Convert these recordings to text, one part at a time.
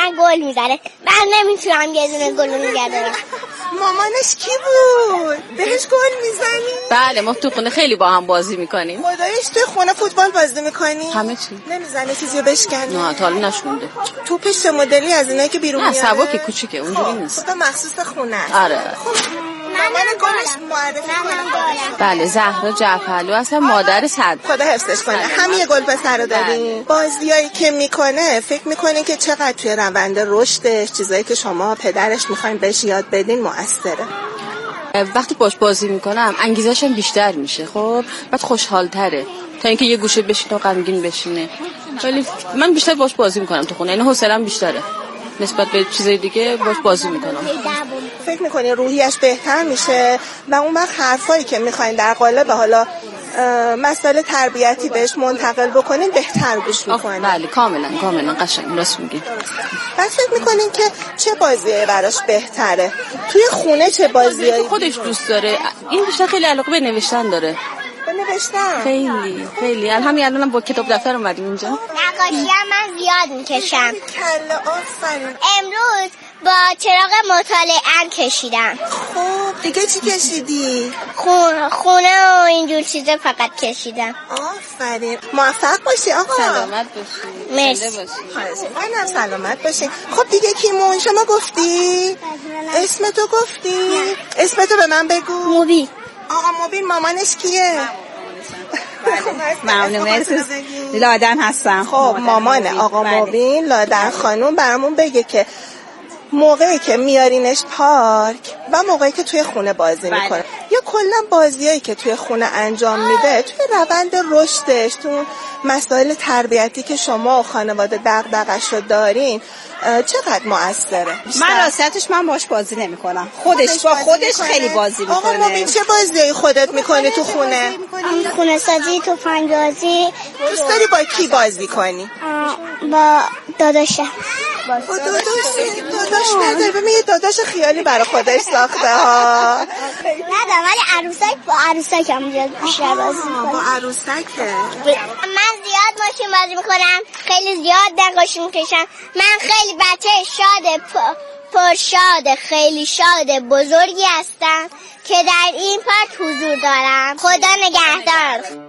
من گل میزنه. من نمیتونم یه دونه گل نگه دارم. مامانش کی بود؟ بهش گل میزنی؟ بله ما تو خونه خیلی با هم بازی میکنیم. خدایش تو خونه فوتبال بازی میکنی؟ همه چی. نمیزنی چیزیو بشکنی؟ نه تا حالا نشونده. توپش چه مدلی از اینایی که بیرون میاره؟ نه سبک کوچیکه اونجوری نیست. خب مخصوص خونه. آره. مامان گلش معرفی کنه. بله زهرا جعفرلو اصلا مادر صد. خدا حفظش کنه. همین گل پسر رو دارین. بازیایی که میکنه فکر میکنین که چقدر توی روند رشدش چیزایی که شما پدرش میخواین بهش یاد بدین مؤثره؟ وقتی باش بازی میکنم انگیزش هم بیشتر میشه. خب بعد خوشحال تره تا اینکه یه گوشه بشینه و غمگین بشینه. ولی من بیشتر باش بازی میکنم تو خونه، یعنی حوصله‌ام بیشتره نسبت به چیزای دیگه. باش بازی میکنم. فکر میکنی روحیش بهتر میشه و اون وقت حرفایی که میخواین در قالب حالا مسائل تربیتی بهش منتقل بکنین بهتر گوش میکنین؟ بله کاملا قشنگ راست میگی. بعد فکر میکنین که چه بازیایی براش بهتره؟ توی خونه چه بازیایی خودش دوست داره؟ این بیشتر خیلی علاقه به نوشتن داره. نوشتن؟ خیلی همین الانم با کتاب دفتر اومدیم اینجا. نقاشی هم من زیاد میکشم. کله آفرین. امروز با چراغ مطالعه کشیدم. خب دیگه چی کشیدی؟ خونه و اینجور چیزا فقط کشیدم. آفرین. موفق باشی آقا. سلامت باشی. مرسی. منم سلامت باشی. خب دیگه کیمون شما گفتی؟ اسمتو گفتی؟ اسمتو به من بگو. مبین. آقا مبین مامانش کیه؟ ممنون مرسی. لادن هستم. خب مامان آقا مبین لادن خانوم برامون بگه که موقعی که میارینش پارک و موقعی که توی خونه بازی میکنه یا کلا بازیایی که توی خونه انجام میده توی روند رشدش، تو مسائل تربیتی که شما و خانواده دغدغه‌اش رو دارین چقدر مؤثره؟ من راستش من باش بازی نمیکنم. خودش با خودش خیلی بازی میکنه. آقا مبین چه بازیایی خودت میکنی تو خونه؟ خونه سازی، تفنگ بازی. دوست داری با کی بازی کنی؟ با داداشم. با داداش نداره. ببین یه داداش خیالی برای خودش ساخته ها. ندارم ولی با عروسک هم بیشتر بازی میکنم. با عروسکه. من زیاد ماشین بازی میکنم، خیلی زیاد نقاشی میکشم. من خیلی بچه پرشاد خیلی شاد بزرگی هستم که در این پارک حضور دارم. خدا نگهدار.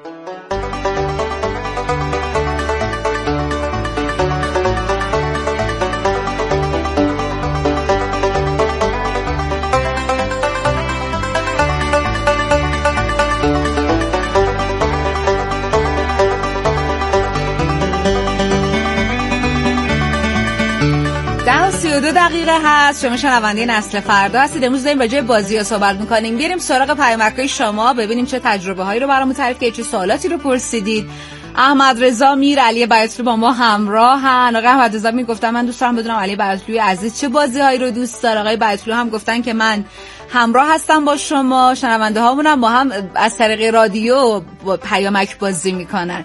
دقیقه هست. شما شنونده نسل فردا هستید. امروز داریم راجع به بازی‌ها صحبت می‌کنیم. بریم سراغ پیامک‌های شما ببینیم چه تجربه‌هایی رو برامون تعریف کردید، چه سوالاتی رو پرسیدید. احمد رضا میر علی بیاتلو با ما همراهن. آقای احمد رضا میگفتن من دوست دارم بدونم علی بیاتلوی عزیز چه بازی‌هایی رو دوست داره. آقای بیاتلو هم گفتن که من همراه هستم با شما. شنونده هامون هم با هم از طریق رادیو با پیامک بازی میکنن.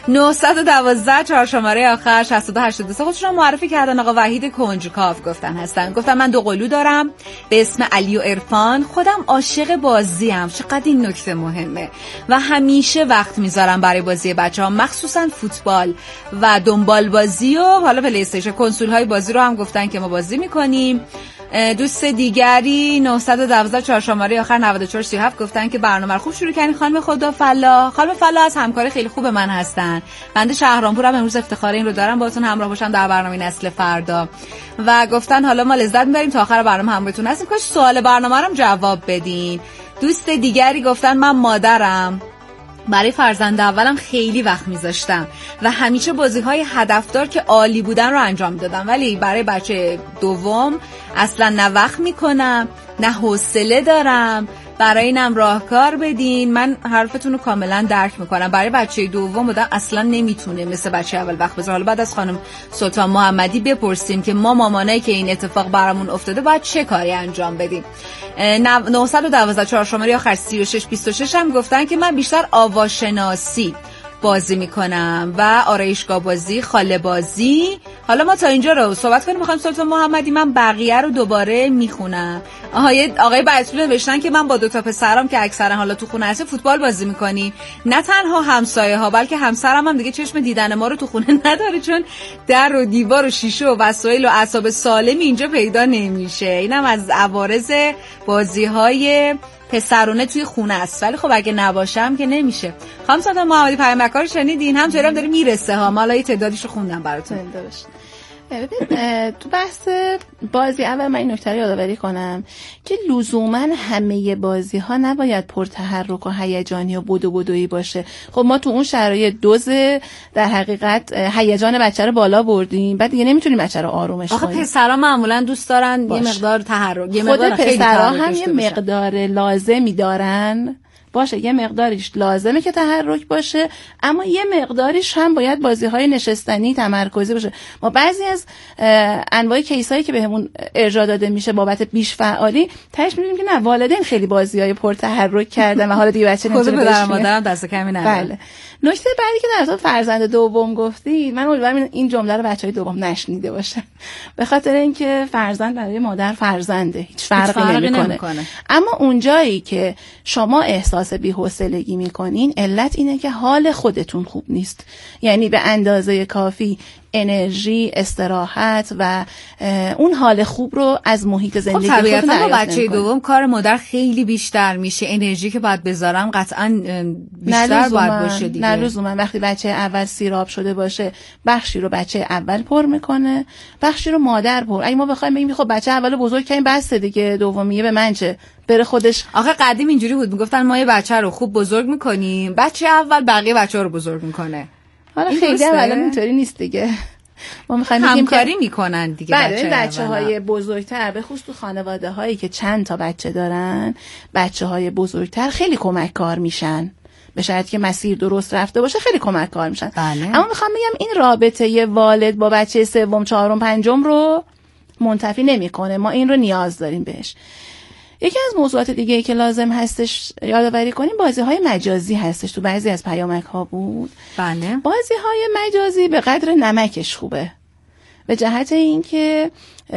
912 4 شماره آخر 6283 خودشون معرفی کردن. آقا وحید کنجکاو گفتن من دو قلو دارم به اسم علی و عرفان. خودم عاشق بازیم. چقدر این نکته مهمه و همیشه وقت میذارم برای بازی بچه‌ها، مخصوصا فوتبال و دنبال بازی و حالا پلی استیشن. کنسول های بازی رو هم گفتن که ما بازی میکنیم. دوست دیگری 912 4 شماره آخر 9437 گفتن که برنامه رو خوب شروع کردین. خانم خدا فلاح از همکار خیلی خوب من هستن. بنده شهرامپورم، امروز افتخار این رو دارم باهاتون همراه باشم در برنامه نسل فردا و گفتن حالا ما لذت میبریم تا آخر برنامه همراهتون هستیم. کاش سوال برنامه رو جواب بدین. دوست دیگری گفتن من مادرم برای فرزند اولم خیلی وقت میذاشتم و همیشه بازی‌های هدفدار که عالی بودن رو انجام میدادم، ولی برای بچه دوم اصلا نه وقت میکنم نه حوصله دارم. برای اینم راهکار بدین. من حرفتون رو کاملا درک میکنم. برای بچه دوم بودن اصلا نمیتونه مثل بچه اول وقت بذاره. حالا بعد از خانم سلطان محمدی بپرسیم که ما مامانایی که این اتفاق برامون افتاده باید چه کاری انجام بدیم. 912 4 شماره آخر 3626 هم گفتن که من بیشتر آواشناسی بازی میکنم و آرایشگاه بازی، خاله بازی. حالا ما تا اینجا رو صحبت کنیم. میخوایم سلطان محمدی من بقیه رو دوباره میخونم. آقای بعثی نوشتن که من با 2 تا پسرام که اکثرا حالا تو خونه هست فوتبال بازی میکنیم. نه تنها همسایه ها بلکه همسرم هم دیگه چشم دیدن ما رو تو خونه نداره، چون در و دیوار و شیشه و وسایل و اعصاب سالمی اینجا پیدا نمیشه. اینم از عوارض بازی‌های پسرونه توی خونه است. ولی خب اگه نباشم که نمیشه. خانم سلطان محمدی پیامک رو شنیدین؟ همچنان داره میرسه ها. مالا یه تعدادیش رو خوندم براتون. ببین تو بحث بازی اول من این نکته رو یادآوری کنم که لزوما همه بازی ها نباید پرتحرک و هیجانی و بدویی باشه. خب ما تو اون شرایط در حقیقت هیجان بچه رو بالا بردیم، بعد دیگه نمیتونیم بچه رو آرومش کنیم. آخه پسرا معمولا دوست دارن یه مقدار تحرک، یه مقدار پسرا هم یه مقدار لازمی دارن باشه، یه مقداریش لازمه که تحرک باشه، اما یه مقداریش هم باید بازی‌های نشستنی تمرکزی باشه. ما بعضی از انواع کیسایی که بهمون ارجاع داده میشه بابت بیش فعالی تهش می‌بینیم که نه، والدین خیلی بازی‌های پرتحرک کردن و حالا دیگه بچه نمی‌تونه بشینه. خود مادرم دست کمی نداره. بله. نکته بعدی که در مورد فرزند دوم گفتید، من امیدوارم این جمله رو بچهای دوم نشنیده باشن، به خاطر اینکه فرزند برای مادر فرزنده، هیچ فرقی نمی‌کنه. اما اونجایی که شما احساس بی‌حوصلگی می‌کنین، علت اینه که حال خودتون خوب نیست. یعنی به اندازه کافی انرژی، استراحت و اون حال خوب رو از محیط زندگی خودتون دریافت نمی‌کنید. با بچه دوم کار مادر خیلی بیشتر میشه، انرژی که باید بذارم قطعاً بیشتر باید باشه دیگه. نه لزوما وقتی بچه اول سیراب شده باشه، بخشی رو بچه اول پر میکنه، بخشی رو مادر پر. اگه ما بخوایم بگیم خب بچه اولو بزرگ کنیم بس دیگه، دومیه به من چه، بره خودش. آخه قدیم اینجوری بود، میگفتن ما یه بچه رو خوب بزرگ میکنیم، بچه اول بقیه بچه‌ها رو بزرگ میکنه. حالا خیلی الان اینطوری نیست دیگه. ما می‌خوایم همکاری میکنن دیگه. بچه‌های بزرگتر به خصوص تو خانواده‌هایی که چند تا بچه دارن، بچه‌های بزرگتر خیلی کمک کار میشن. به شرطی که مسیر درست رفته باشه خیلی کمک کار میشن. بله. اما میخوام بگم این رابطه ی والد با بچه سوم، چهارم، پنجم رو منتفی نمیکنه. ما این رو نیاز داریم بهش. یکی از موضوعات دیگه که لازم هستش یادآوری کنیم بازی‌های مجازی هستش. تو بعضی از پیامک‌ها بود. بله. بازی‌های مجازی به قدر نمکش خوبه. به جهت اینکه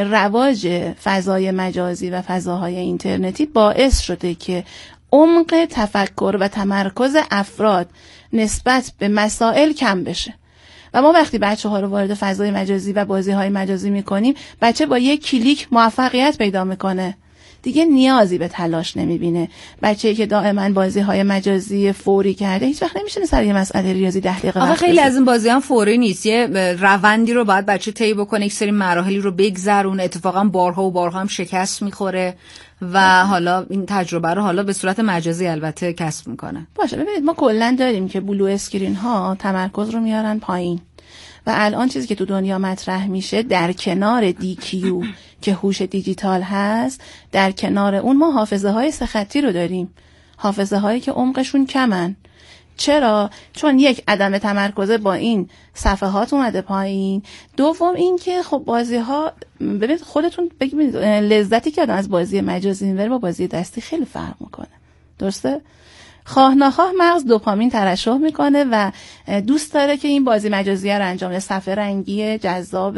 رواج فضای مجازی و فضاهای اینترنتی باعث شده که عمق تفکر و تمرکز افراد نسبت به مسائل کم بشه. و ما وقتی بچه‌ها رو وارد فضای مجازی و بازی‌های مجازی می‌کنیم، بچه با یک کلیک موفقیت پیدا می‌کنه. دیگه نیازی به تلاش نمیبینه. بچه‌ای که دائما بازی‌های مجازی فوری کرده هیچ وقت نمیشه سر یه مسئله ریاضی 10 دقیقه وقت. خیلی از این بازی‌ها فوری نیست. یه روندی رو باید بچه طی بکنه، یک سری مراحلی رو بگذرونه. اتفاقا بارها و بارها هم شکست می‌خوره و حالا این تجربه رو حالا به صورت مجازی البته کسب می‌کنه. باشه ببینید ما کلاً داریم که بلو اسکرین ها تمرکز رو میارن پایین. و الان چیزی که تو دنیا مطرح میشه در کنار DQ که هوش دیجیتال هست، در کنار اون ما حافظه های سه‌خطی رو داریم. حافظه هایی که عمقشون کمن. چرا؟ چون یک عدم تمرکز با این صفحات اومده پایین. دوم این که خب بازی ها ببینید خودتون بگید لذتی که آدم از بازی مجازی میبره با بازی دستی خیلی فرق میکنه. درسته؟ خواه نخواه مغز دوپامین ترشح میکنه و دوست داره که این بازی مجازی رو انجام بده. صفحه رنگی جذاب،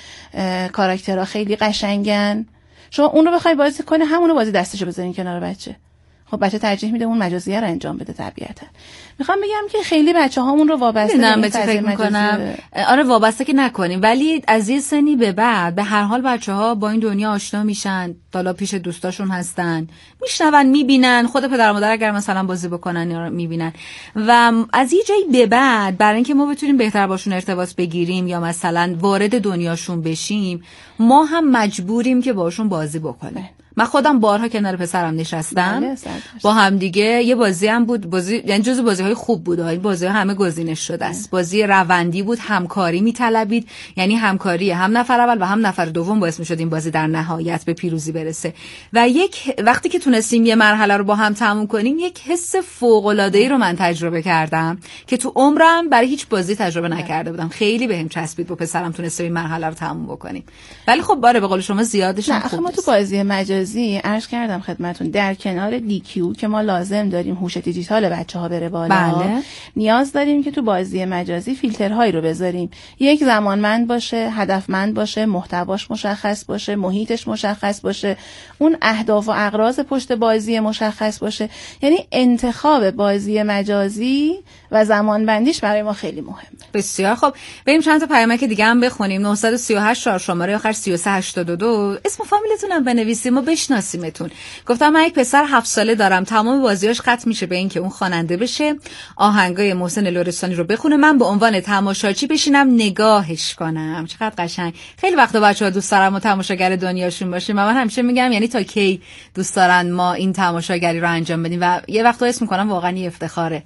کاراکترها خیلی قشنگن. شما اون رو بخوای بازی کنه همون رو بازی دستشو بذارین کنار بچه. خب بچه ترجیح میده اون مجازیه رو انجام بده طبیعتا. میخوام بگم که خیلی بچه‌هامون رو وابسته به فکر میکنم. آره وابسته که نکنیم، ولی از یه سنی به بعد به هر حال بچه‌ها با این دنیا آشنا میشن، حالا پیش دوستاشون هستن، میشنون، میبینن، خود پدر و مادر اگر مثلا بازی بکنن یا میبینن و از یه جایی به بعد برای اینکه ما بتونیم بهتر باشون ارتباط بگیریم یا مثلا وارد دنیاشون بشیم، ما هم مجبوریم که باشون بازی بکنیم. من خودم بارها کنار پسرم نشستم با هم دیگه. یه بازی هم بود، بازی یعنی جزو بازی‌های خوب بود. این بازی‌ها همه گزینش شده است. بازی روندی بود، همکاری می‌طلبید، یعنی همکاری هم نفر اول و هم نفر دوم باعث می‌شد این بازی در نهایت به پیروزی برسه. و وقتی که تونستیم یه مرحله رو با هم تموم کنیم، یک حس فوق‌العاده‌ای رو من تجربه کردم که تو عمرم برای هیچ بازی تجربه نکرده بودم. خیلی بهم چسبید با پسرم تونستیم این مرحله رو تموم بکنیم. ولی خب باره به قول شما زیادش هم خوب ما تو بازی مجازی مجازی عرض کردم خدمتون در کنار دیکیو که ما لازم داریم هوش دیجیتال بچه‌ها بره بالا، بله. نیاز داریم که تو بازی مجازی فیلترهایی رو بذاریم، یک زمانمند باشه، هدفمند باشه، محتواش مشخص باشه، محیطش مشخص باشه، اون اهداف و اغراض پشت بازی مشخص باشه. یعنی انتخاب بازی مجازی و زمانبندیش برای ما خیلی مهمه. بسیار خب، بریم چند تا پیامک دیگه هم بخونیم. 938 شماره آخر 3382. اسم فامیلتون هم بنویسیم ما بشناسیمتون. گفتم من یک پسر 7 ساله دارم، تمام بازیاش ختم میشه به این که اون خواننده بشه، آهنگای محسن لرستانی رو بخونه، من به عنوان تماشاچی بشینم نگاهش کنم. چقدر قشنگ. خیلی وقتا بچه‌ها دوست دارن ما تماشاگر دنیاشون باشیم. من همیشه میگم یعنی تا کی دوست دارن ما این تماشاگری رو انجام بدیم و یه وقتا اسم میکنم واقعا افتخاره.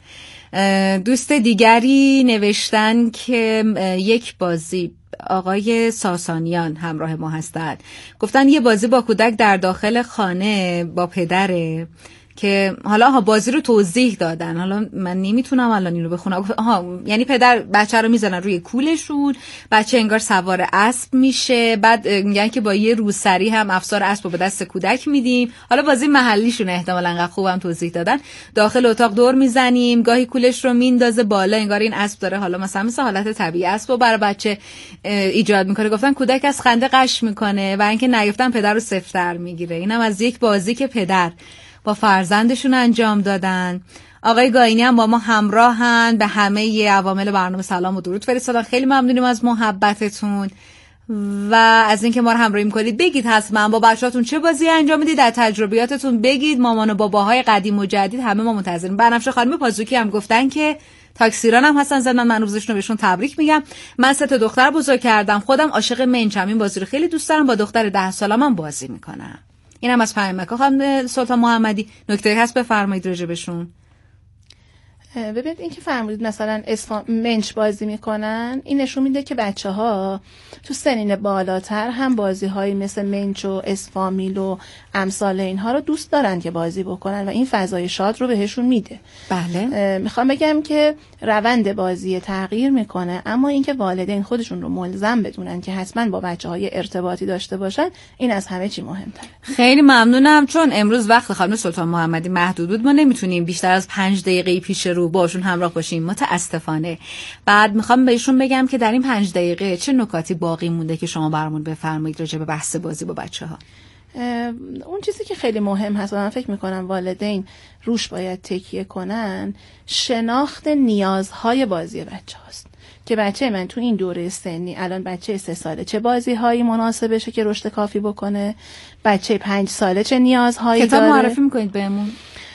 دوست دیگری نوشتن که یک بازی، آقای ساسانیان همراه ما هستند، گفتن یه بازی با کودک در داخل خانه با پدره که حالا بازی رو توضیح دادن، حالا من نمیتونم الان اینو بخونم. یعنی پدر بچه رو میزنن روی کولشون، بچه انگار سوار اسب میشه، بعد میگن که با یه روسری هم افسار اسب رو به دست کودک میدیم. حالا بازی محلیشون احتمالاً انقدر خوبم توضیح دادن. داخل اتاق دور میزنیم، گاهی کولش رو میندازه بالا انگار این اسب داره حالا مثل حالت طبیعی اسب رو برای بچه ایجاد میکنه. گفتن کودک از خنده قش میکنه و اینکه نیافتن پدر رو صفر میگیره. اینم از یک بازی که پدر با فرزندشون انجام دادن. آقای گاینی هم با ما همراهن، به همه عوامل برنامه سلام و درود فرستادن. خیلی ممنونیم از محبتتون و از اینکه ما رو همراهی می‌کنید. بگید حتما با بچه‌هاتون چه بازی انجام میدید، در تجربیاتتون بگید. مامان و باباهای قدیم و جدید همه ما منتظریم. بنفشه خانم پازوکی هم گفتن که تاکسیران هم هستن، زدن من روزشون رو بهشون تبریک میگم. من 3 تا دختر بزرگ کردم، خودم عاشق منچم، این بازی رو خیلی دوست دارم، با دختر 10 سالم بازی میکنم. اینم از پیامک خانم سلطان محمدی. نکته هست بفرمایید راجبشون. ببینید این که فرمودید مثلا منچ بازی میکنن، این نشون میده که بچه‌ها تو سنین بالاتر هم بازی‌هایی مثل منچ و اسفامیل و امثال اینها رو دوست دارن که بازی بکنن و این فضای شاد رو بهشون میده. بله. میخوام بگم که روند بازی تغییر میکنه، اما اینکه والدین خودشون رو ملزم بدونن که حتما با بچه‌های ارتباطی داشته باشن، این از همه چی مهم‌تره. خیلی ممنونم. چون امروز وقت خانم سلطان محمدی محدود بود، ما نمیتونیم بیشتر از 5 دقیقه پیش رو باشون همراه باشیم متاسفانه. بعد میخوام بهشون بگم که در این 5 دقیقه چه نکاتی باقی مونده که شما برامون بفرمایید راجع به بحث بازی با بچه‌ها. اون چیزی که خیلی مهم هست و من فکر میکنم والدین روش باید تکیه کنن، شناخت نیازهای بازی بچه هاست که بچه من تو این دوره سنی، الان بچه 3 ساله چه بازی هایی مناسبشه که رشد کافی بکنه، بچه 5 ساله چه نیازهایی داره. کتاب معرفی میکنید بهمون؟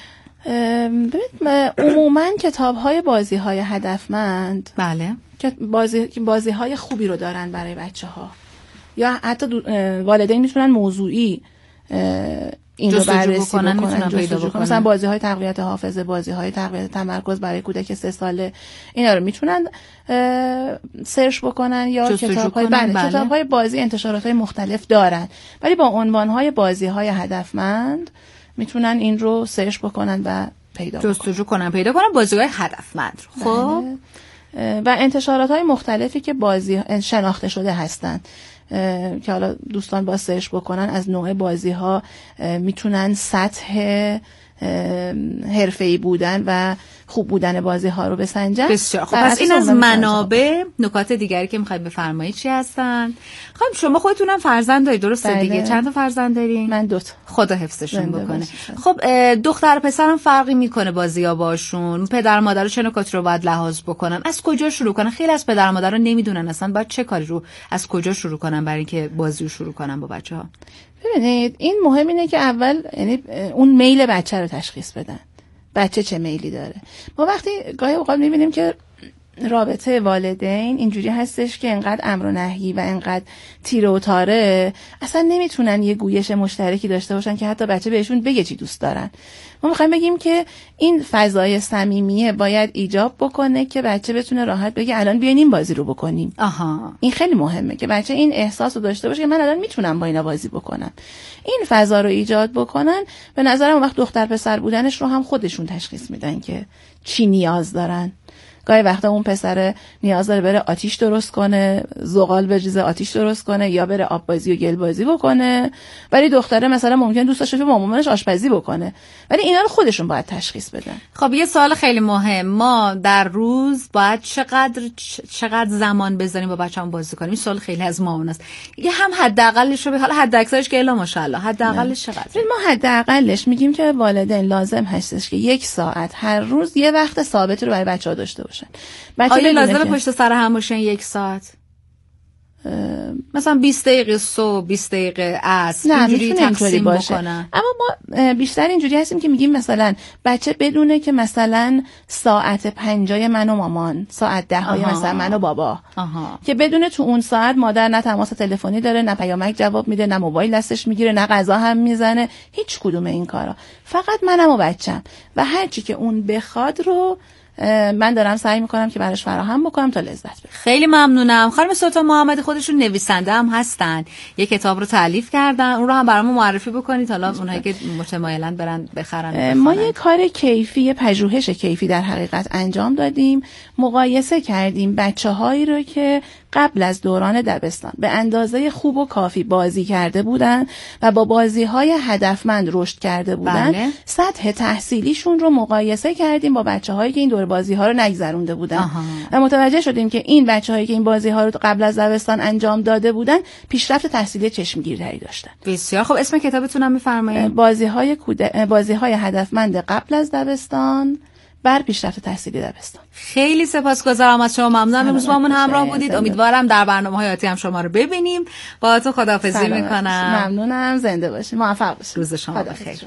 عموما کتاب های بازی های هدفمند، بله، که بازی های خوبی رو دارن برای بچه ها، یا حتی والدین میتونن موضوعی این رو بررسی بکنن، پیدا بکنن. مثلا بازی های تقویت حافظه، بازی های تقویت تمرکز برای کودک 3 ساله، اینا رو میتونن سرچ بکنن یا کتاب های بازی انتشارات های مختلف دارن، ولی با عنوان های بازی های هدفمند میتونن این رو سرچ بکنن و جستجو کنن پیدا کنن بازی‌های هدفمند. خب و انتشارات های مختلفی که بازی شناخته شده هستن که حالا دوستان با سرچ بکنن از نوع بازی ها میتونن سطح حرفه‌ای بودن و خوب بودن بازی ها رو بسنجن. بسیار خب. پس این از منابع. نکات دیگری که میخواید بفرمایید چی هستن؟ خب شما خودتونم فرزند دارید درسته؟ بله. دیگه چند تا فرزند دارین؟ من 2 تا. خدا حفظشون بکنه. خب دختر پسرم فرقی میکنه بازی‌ها باشون؟ پدر مادر چه نکاتی رو باید لحاظ بکنن؟ از کجا شروع کنن؟ خیلی از پدر مادرها نمیدونن اصلا باید چه کاری رو از کجا شروع کنن برای اینکه بازی رو شروع کنن با بچه‌ها. ببینید این مهم اینه که اول یعنی اون میل بچه رو تشخیص بدن. بچه چه میلی داره. ما وقتی گاهی اوقات می‌بینیم که رابطه والدین اینجوری هستش که انقدر امر و نهی و انقدر تیره و تاره، اصلا نمیتونن یه گویش مشترکی داشته باشن که حتی بچه بهشون بگه چی دوست دارن. ما میخوایم بگیم که این فضای صمیمیه باید ایجاب بکنه که بچه بتونه راحت بگه الان بیاین این بازی رو بکنیم. این خیلی مهمه که بچه این احساس رو داشته باشه که من الان میتونم با اینا بازی بکنم. این فضا رو ایجاد بکنن، به نظرم وقت دختر پسر بودنش رو هم خودشون تشخیص میدن که چی نیاز دارن گاهی وقتا اون پسر نیاز داره بره آتیش درست کنه، زغال بریزه آتیش درست کنه، یا بره آب بازی و گل بازی بکنه. ولی دختره مثلا ممکن دوست داشته با مامانش آشپزی بکنه. ولی اینا رو خودشون باید تشخیص بدن. خب یه سوال خیلی مهم، ما در روز باید چقدر زمان بذاریم با بچه‌مون بازی کنیم؟ این سوال خیلی از ماماناست. یه هم حداقلش رو، حالا حد اکثرش که الا ماشاءالله، حداقلش چقدر؟ ما حداقلش میگیم که والدین لازم هستش که 1 ساعت هر روز یه وقت ثابتی رو برای بچه‌ها داشته باشن. آیا لازمه پشت سر هم باشن 1 ساعت؟ مثلا 20 دقیقه صبح، 20 دقیقه عصر، اینجوری تقسیم بکنن. اما ما بیشتر اینجوری هستیم که میگیم مثلا بچه بدونه که مثلا ساعت 5 من و مامان، ساعت 10 مثلا من و بابا، که بدونه تو اون ساعت مادر نه تماس تلفنی داره، نه پیامک جواب میده، نه موبایل دستش میگیره، نه غذا هم میزنه، هیچ کدوم این کارا. فقط منم و بچم و هر چی که اون بخواد رو من دارم سعی میکنم که براش فراهم بکنم تا لذت ببره. خیلی ممنونم. خانم سلطان محمدی خودشون نویسنده هم هستن، یه کتاب رو تالیف کردن، اون رو هم برامون معرفی بکنید حالا اونایی که متمایلن برن بخرن. ما یه کار کیفی، یه پژوهش کیفی در حقیقت انجام دادیم. مقایسه کردیم بچه‌هایی رو که قبل از دوران دبستان به اندازه خوب و کافی بازی کرده بودن و با بازی‌های هدفمند رشد کرده بودن. بله. سطح تحصیلیشون رو مقایسه کردیم با بچه‌هایی که این دور بازی‌ها رو نگذرونده بودن. و متوجه شدیم که این بچه‌هایی که این بازی‌ها رو قبل از دبستان انجام داده بودن پیشرفت تحصیلی چشمگیرتری داشتن. بسیار خب، اسم کتابتون هم می‌فرمایید؟ بازی‌های هدفمند قبل از دبستان بر پیشرفت تحصیلی دبستان. خیلی سپاسگزارم از شما، ممنونم امروز با من همراه بودید. امیدوارم در برنامه‌های آتی هم شما رو ببینیم. باهاتون خداحافظی میکنم. ممنونم، زنده باشید، موفق باشید. روز شما بخیر.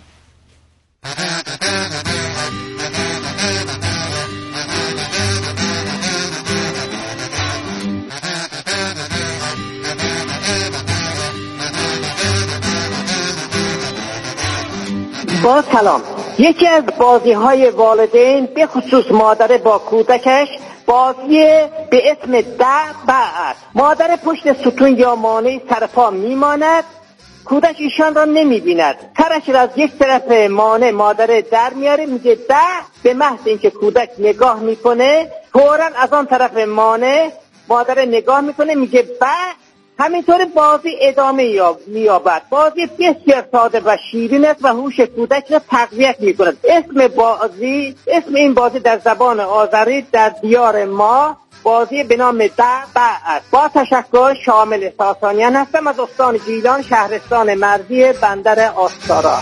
با سلام. یکی از بازی‌های والدین به خصوص مادر با کودکش بازی به اسم بعد. مادر پشت ستون یا مانع سرپا میماند، کودک ایشان را نمیبیند، سرش را از یک طرف مانع مادر در میاره، میگه به محض اینکه کودک نگاه میکنه فوراً از آن طرف مانع مادر نگاه میکنه، میگه همینطور بازی ادامه می‌یابد. بازی بسیار ساده و شیرین است و هوش کودک را تقویت می‌کند. اسم این بازی در زبان آذری در دیار ما بازی به نام بعد. با تشکر، شامل ساسانیان هستم از استان گیلان، شهرستان مرزی بندر آستارا.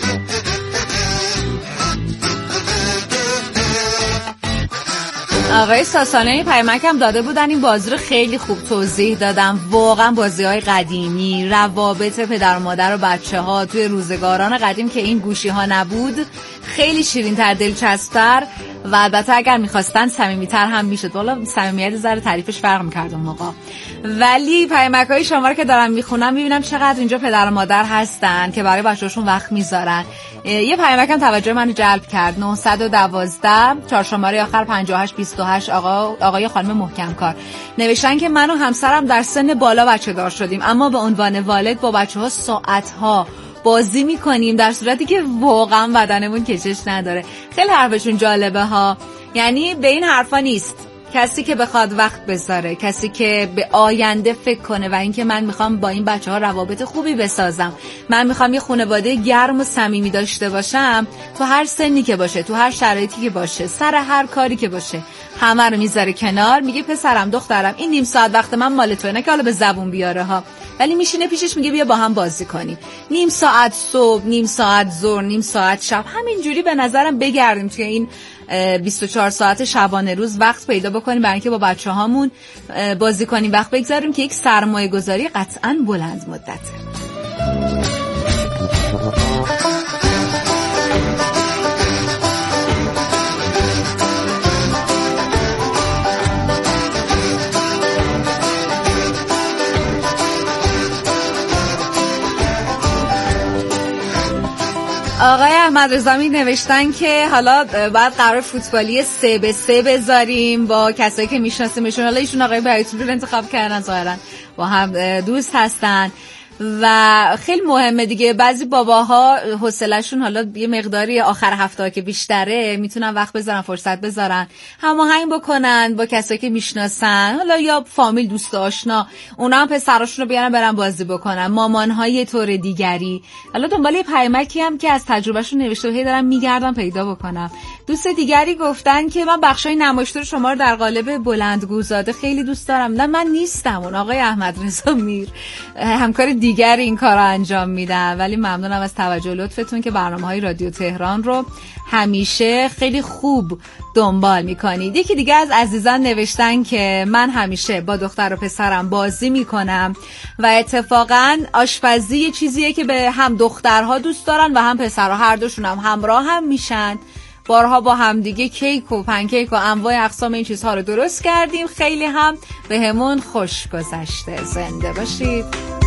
آقای ساسانی پیامک هم داده بودن، این بازی رو خیلی خوب توضیح دادم. واقعا بازی‌های قدیمی، روابط پدر و مادر و بچه‌ها توی روزگاران قدیم که این گوشی‌ها نبود خیلی شیرین‌تر، دلچسب‌تر و البته اگر می‌خواستن صمیمی‌تر هم می‌شد. والا صمیمیت ذره تعریفش فرق می‌کرد اون موقع. ولی پیامک‌های شما رو که دارم می‌خونم می‌بینم چقدر اینجا پدر و مادر هستن که برای بچه‌هاشون وقت می‌ذارن. یه پیامک هم توجه منو جلب کرد. 912 4 شماره آخر 5828 آقای خانم محکمکار نوشتن که من و همسرم در سن بالا بچه دار شدیم، اما به عنوان والد با بچه‌ها ساعت‌ها بازی می‌کنیم در صورتی که واقعا بدنمون کشش نداره. خیلی حرفشون جالبه ها. یعنی به این حرفا نیست کسی که بخواد وقت بذاره، کسی که به آینده فکر کنه و اینکه من میخوام با این بچه‌ها روابط خوبی بسازم، من میخوام یه خانواده گرم و صمیمی داشته باشم، تو هر سنی که باشه، تو هر شرایطی که باشه، سر هر کاری که باشه، همه رو میذاره کنار، میگه پسرم دخترم این نیم ساعت وقت من مال توئه، نه که حالا به زبون بیاره ها، ولی میشینه پیشش میگه بیا با هم بازی کنیم. نیم ساعت صبح، نیم ساعت ظهر، نیم ساعت شب، همینجوری به نظرم بگردیم توی این 24 ساعت شبانه روز وقت پیدا بکنیم برای اینکه با بچه‌هامون بازی کنیم، وقت بگذاریم که یک سرمایه گذاری قطعاً بلند مدته. آقای احمدرضا نوشتن که حالا بعد قرار فوتبالی 3-3 بذاریم با کسایی که میشناسیمشون. حالا ایشون آقای بیت‌الپور رو انتخاب کردن، ظاهرا با هم دوست هستن. و خیلی مهمه دیگه. بعضی باباها حوصله‌شون حالا یه مقداری آخر هفته که بیشتره میتونن وقت بذارن، فرصت بذارن، هماهنگ بکنن با کسایی که میشناسن، حالا یا فامیل، دوست آشنا، اونا هم پسراشون رو بیارن برن بازی بکنن. مامان‌های یه طور دیگری. حالا دنبال یه پیامکی هم که از تجربهشون نوشته و هی دارم میگردم پیدا بکنم. دوست دیگری گفتن که من بخشای نمایشتور شما رو در قالب بلندگوزاده خیلی دوست دارم. نه من نیستم، اون آقای احمد رضا میر همکار دیگر این کارو انجام میدن، ولی ممنونم از توجه لطفتون که برنامه‌های رادیو تهران رو همیشه خیلی خوب دنبال میکنید. یکی دیگه از عزیزان نوشتن که من همیشه با دختر و پسرم بازی میکنم و اتفاقا آشپزی یه چیزیه که به هم دخترها دوست دارن و هم پسرها، هر دوشون هم همراه هم میشن. بارها با هم دیگه کیک و پنکیک و انواع اقسام این چیزها رو درست کردیم، خیلی هم به همون خوش گذشته. زنده باشید.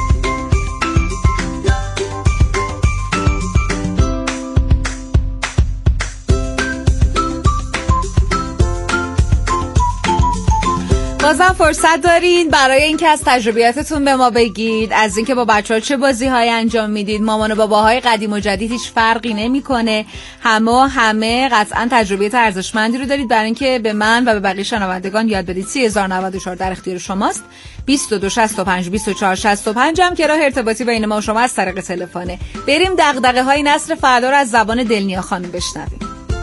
بازم فرصت دارین برای اینکه از تجربیاتتون به ما بگید، از اینکه با بچه‌ها چه بازی‌هایی انجام میدید. مامان و باباهای قدیم و جدید هیچ فرقی نمی‌کنه، همه قطعاً تجربیات ارزشمندی رو دارید برای اینکه به من و به بقیه شنوندگان یاد بدید. 3094 در اختیار شماست. 2265 2465 هم که راه ارتباطی بین ما و شما از طریق تلفنه. بریم دغدغه‌های نسل فردا رو از زبان دلنیا خانم بشنویم.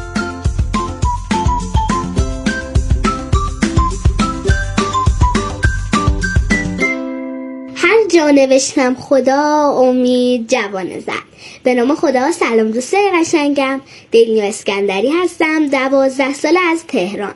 جا نوشتم خدا امید جوان زد. به نام خدا. سلام دوستای قشنگم، دلنیا اسکندری هستم، 12 ساله از تهران،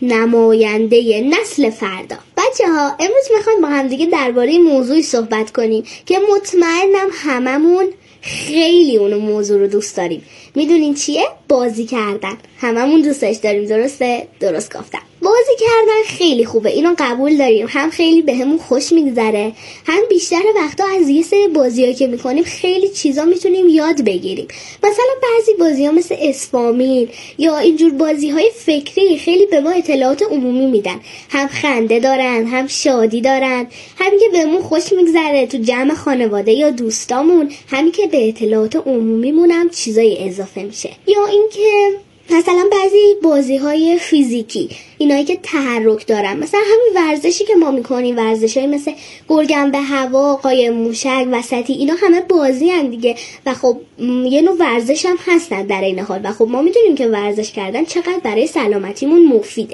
نماینده نسل فردا. بچه‌ها امروز میخوایم با هم دیگه درباره موضوعی صحبت کنیم که مطمئنم هممون خیلی اون موضوع رو دوست داریم. میدونین چیه؟ بازی کردن. هممون دوستش داریم، درسته؟ درست گفتم. بازی کردن خیلی خوبه، اینو قبول داریم. هم خیلی بهمون خوش میگذره، هم بیشتر وقتا از یه سری بازی‌ها که میکنیم خیلی چیزا میتونیم یاد بگیریم. مثلا بعضی بازی‌ها مثل اسفامیل یا اینجور بازی‌های فکری خیلی به ما اطلاعات عمومی میدن. هم خنده دارن، هم شادی دارن، همین که بهمون خوش میگذره تو جمع خانواده یا دوستامون، همین که به اطلاعات عمومیمون هم چیزای اضافه میشه. یا اینکه مثلا بعضی بازی‌های فیزیکی، اینایی که تحرک دارن، مثلا همین ورزشی که ما میکنیم، ورزشایی مثل گرگم به هوا، قایم موشک، وسطی، اینا همه بازی هم دیگه و خب یه نوع ورزش هم هستن در این حال و خب ما میدونیم که ورزش کردن چقدر برای سلامتیمون مفیده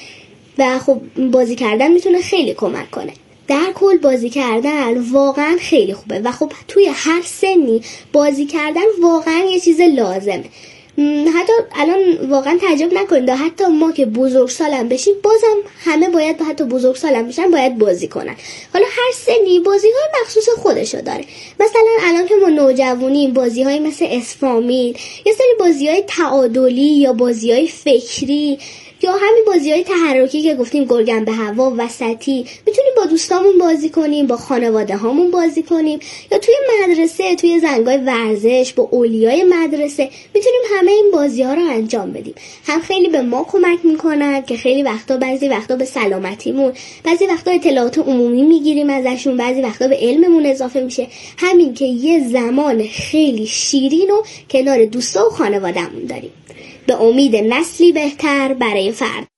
و خب بازی کردن میتونه خیلی کمک کنه. در کل بازی کردن واقعا خیلی خوبه و خب توی هر سنی بازی کردن واقعا یه چیز لازمه. حتی الان واقعا تعجب نکنید، حتی ما که بزرگسالم بشیم بازم همه باید، حتی بزرگسالم بشن باید بازی کنن. حالا هر سنی بازی‌های مخصوص خودشو داره. مثلا الان که ما نوجوانیم، بازی‌های مثل اسفامیل، یه سری بازی‌های تعادلی یا بازی‌های فکری یا همین بازی‌های تحرکی که گفتیم گرگم به هوا، وسطی، میتونیم با دوستامون بازی کنیم، با خانواده هامون بازی کنیم یا توی مدرسه، توی زنگای ورزش با اولیای مدرسه میتونیم همه این بازی‌ها رو انجام بدیم. هم خیلی به ما کمک میکنن که خیلی وقتا، بعضی وقتا به سلامتیمون، بعضی وقتا اطلاعات عمومی میگیریم ازشون، بعضی وقتا به علممون اضافه میشه. همین که یه زمان خیلی شیرین و کنار دوستا و خانواده‌مون داریم. به امید نسلی بهتر برای فرد.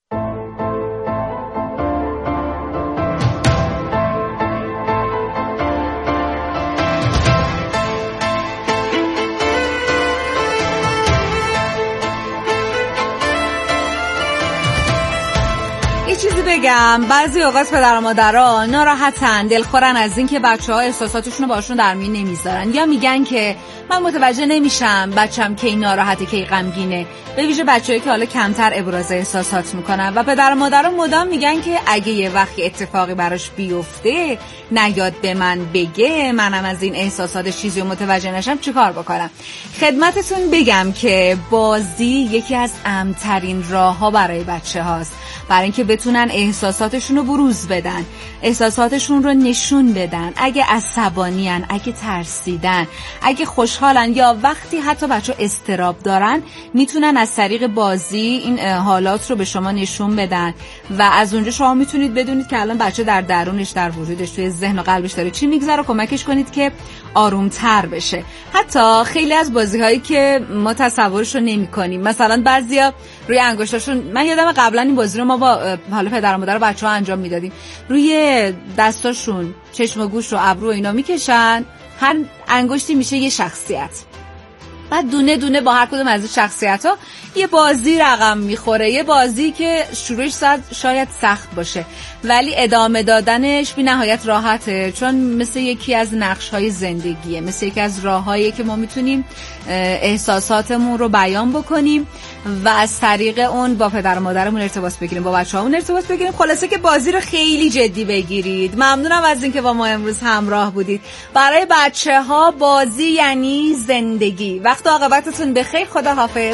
بگم بعضی اوقات پدر و مادرها ناراحتن، دلخورن از این که بچه‌ها احساساتشون رو باشون در میون نمیذارن یا میگن که من متوجه نمیشم بچه‌م کی ناراحته کی غمگینه، به ویژه بچه‌ای که حالا کمتر ابراز احساسات میکنن و پدر و مادرها مدام میگن که اگه یه وقتی اتفاقی براش بیفته نیاد به من بگه، منم از این احساسات چیزی رو متوجه نشم چیکار بکنم. خدمتتون بگم که بازی یکی از امن‌ترین راه‌ها برای بچه‌هاست برای اینکه بتونن احساساتشون رو بروز بدن، احساساتشون رو نشون بدن. اگه عصبانیان، اگه ترسیدن، اگه خوشحالن یا وقتی حتی بچه اضطراب دارن، میتونن از طریق بازی این حالات رو به شما نشون بدن و از اونجا شما میتونید بدونید که الان بچه در درونش، در وجودش، توی ذهن و قلبش داره چی میگذره، کمکش کنید که آرومتر بشه. حتی خیلی از بازی‌هایی که ما تصورش رو نمی‌کنیم، مثلا بعضیا روی انگشتاشون، من یادم قبلا این بازی رو ما با حالا پدر و مادر بچه‌ها انجام میدادیم، روی دستاشون چشم و گوش و ابرو اینا میکشن، هر انگشتی میشه یه شخصیت، بعد دونه دونه با هر کدوم از این شخصیت‌ها یه بازی رقم میخوره، یه بازی که شروعش شاید سخت باشه ولی ادامه دادنش بی نهایت راحته، چون مثل یکی از نقش‌های زندگیه، مثل یکی از راه‌هایی که ما میتونیم احساساتمون رو بیان بکنیم و از طریق اون با پدر و مادرمون ارتباط بگیریم، با بچه‌هامون ارتباط بگیریم. خلاصه که بازی رو خیلی جدی بگیرید. ممنونم از اینکه با ما امروز همراه بودید. برای بچه‌ها بازی یعنی زندگی. وقت و عاقبتتون بخیر. خدا حافظ.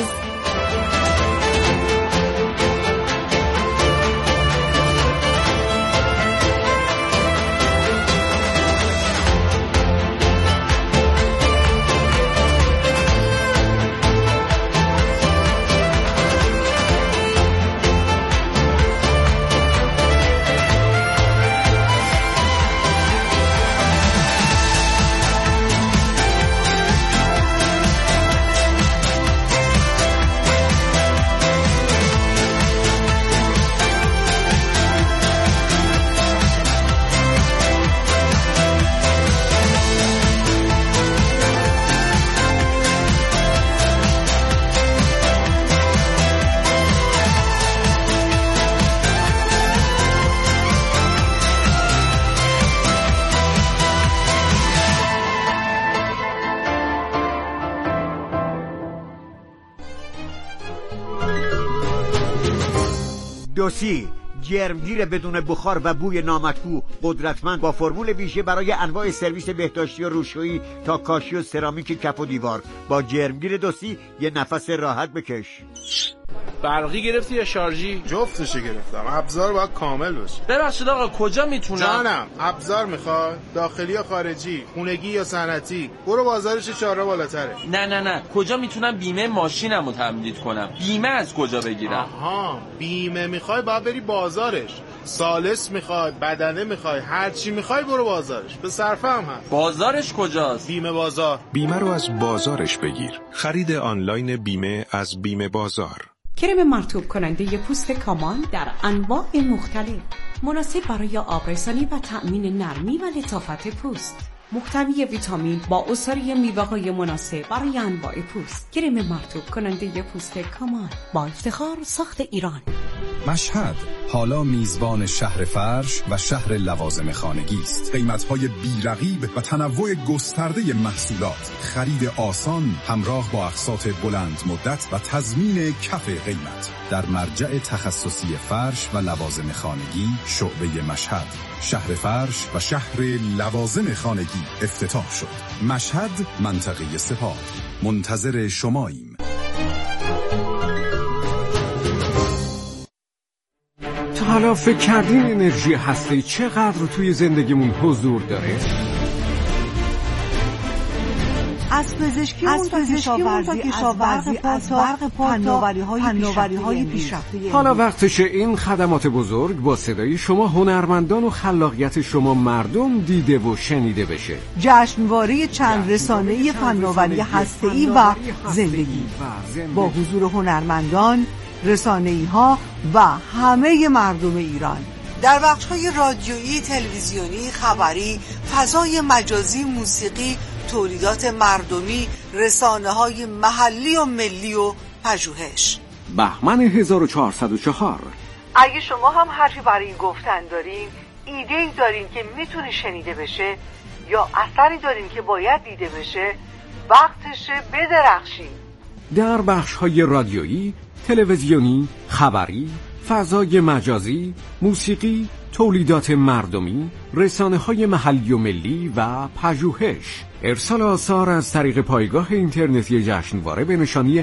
دوسی جرمگیر بدون بخار و بوی نامطبوع، قدرتمند، با فرمول ویژه برای انواع سرویس بهداشتی و روشویی تا کاشی و سرامیک کف و دیوار. با جرمگیر دوسی یه نفس راحت بکش. برقی گرفتی یا شارژی؟ جفتشو گرفتم. ابزار باید کامل باشه. ببخشید آقا کجا میتونم؟ جانم، ابزار میخواد؟ داخلی یا خارجی؟ خونگی یا صنعتی؟ برو بازارش 4 بالاتره. نه کجا میتونم بیمه ماشینمو تمدید کنم؟ بیمه از کجا بگیرم؟ آها، بیمه میخوای باید بری بازارش. سالس میخوای، بدنه میخوای، هر چی میخوای برو بازارش. به صرفه هم هست. بازارش کجاست؟ بیمه بازار. بیمه رو از بازارش بگیر. خرید آنلاین بیمه از بیمه بازار. کرم مرطوب کننده پوست کامان در انواع مختلف، مناسب برای آبرسانی و تأمین نرمی و لطافت پوست، محتوی ویتامین با عصاره میوه‌های مناسب برای انواع پوست. کرم مرطوب کننده پوست کامان، با افتخار ساخت ایران. مشهد حالا میزبان شهر فرش و شهر لوازم خانگی است. قیمت‌های بی‌رقیب و تنوع گسترده محصولات، خرید آسان همراه با اقساط بلند مدت و تضمین کف قیمت. در مرجع تخصصی فرش و لوازم خانگی شعبه مشهد، شهر فرش و شهر لوازم خانگی افتتاح شد. مشهد، منطقه سپاه. منتظر شماییم. تا حالا فکر کردین انرژی هسته‌ای چقدر توی زندگیمون حضور داره؟ از پزشکی تا کشاورزی، از برق فناوری‌های پیشرفته. حالا وقتشه این خدمات بزرگ با صدای شما هنرمندان و خلاقیت شما مردم دیده و شنیده بشه. جشنواره چند رسانه‌ای فناوری هسته‌ای و زندگی با حضور هنرمندان، رسانه‌ای‌ها و همه مردم ایران در بخش‌های رادیویی، تلویزیونی، خبری، فضای مجازی، موسیقی، تولیدات مردمی، رسانه‌های محلی و ملی و پژوهش. بهمن 1404. اگه شما هم حرفی برای این گفتن دارین، ایده‌ای دارین که میتونه شنیده بشه یا اثری دارین که باید دیده بشه، وقتشه بدرخشین. در بخش‌های رادیویی، تلویزیونی، خبری، فضای مجازی، موسیقی، تولیدات مردمی، رسانه‌های محلی و ملی و پژوهش. ارسال آثار از طریق پایگاه اینترنتی جشنواره به نشانی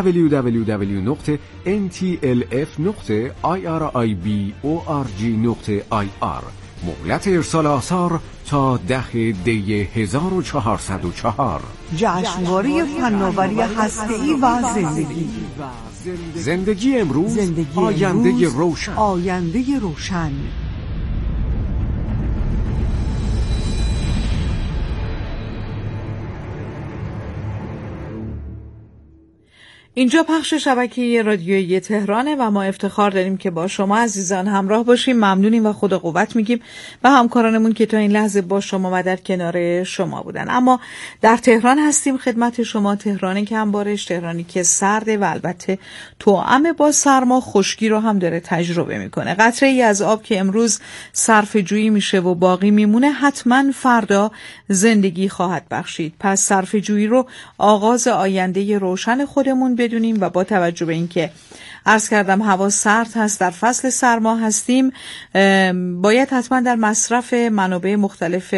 www.ntlf.irib.org.ir. مهلت ارسال آثار تا 10 دی 1404. جشنواره فناوری هسته‌ای و زندگی امروز، آینده روشن. آینده روشن. اینجا پخش شبکه رادیویی تهرانه و ما افتخار داریم که با شما عزیزان همراه باشیم. ممنونیم و خدا قوت میگیم و همکارانمون که تا این لحظه با شما و در کنار شما بودن. اما در تهران هستیم خدمت شما. تهرانی که همبارش، تهرانی که سرده و البته توأم با سرما خشکی رو هم داره تجربه میکنه. قطره ای از آب که امروز صرف جویی میشه و باقی میمونه حتما فردا زندگی خواهد بخشید. پس صرف جویی رو آغاز آینده روشن خودمون بدونیم و با توجه به اینکه عرض کردم هوا سرد هست، در فصل سرما هستیم، باید حتما در مصرف منابع مختلف